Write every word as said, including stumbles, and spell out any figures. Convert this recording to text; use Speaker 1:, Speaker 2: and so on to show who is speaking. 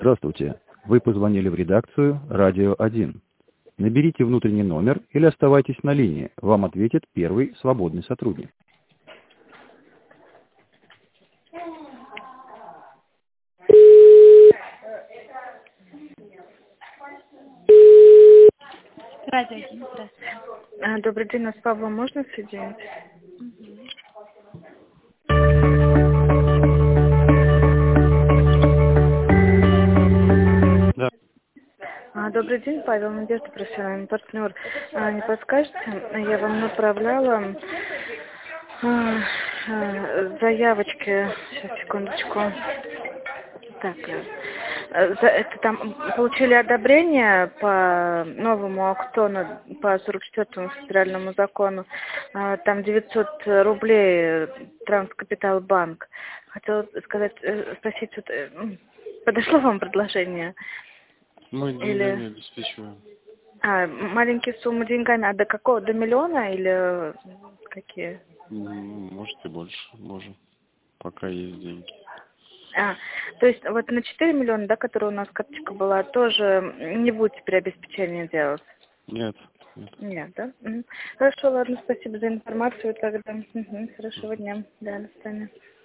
Speaker 1: Здравствуйте. Вы позвонили в редакцию «Радио один». Наберите внутренний номер или оставайтесь на линии. Вам ответит первый свободный сотрудник.
Speaker 2: Радио один, здравствуйте.
Speaker 3: А, Добрый день, нас с Павлом можно соединить?
Speaker 1: Да.
Speaker 3: А, Добрый день, Павел, Надежда, профессиональный партнер. А, не подскажете, я вам направляла а, а, заявочки. Сейчас, секундочку. Так, э, за- это там получили одобрение по новому аукциону, по сорок четвёртому федеральному закону. А, Там девятьсот рублей Транскапитал Банк. Хотела сказать, э, спросить, вот, э, м, подошло вам предложение?
Speaker 4: Мы
Speaker 3: Или
Speaker 4: деньгами обеспечиваем.
Speaker 3: а, маленькие суммы деньгами, а до какого? До миллиона или какие?
Speaker 4: М, Может и больше можем, пока есть деньги.
Speaker 3: А, то есть вот на четыре миллиона, да, которая у нас карточка была, тоже не будет теперь обеспечение делать?
Speaker 4: Нет, нет.
Speaker 3: Нет, да? Мгм. Хорошо, ладно, спасибо за информацию тогда. Мгм. Хорошего дня. Да, до свидания.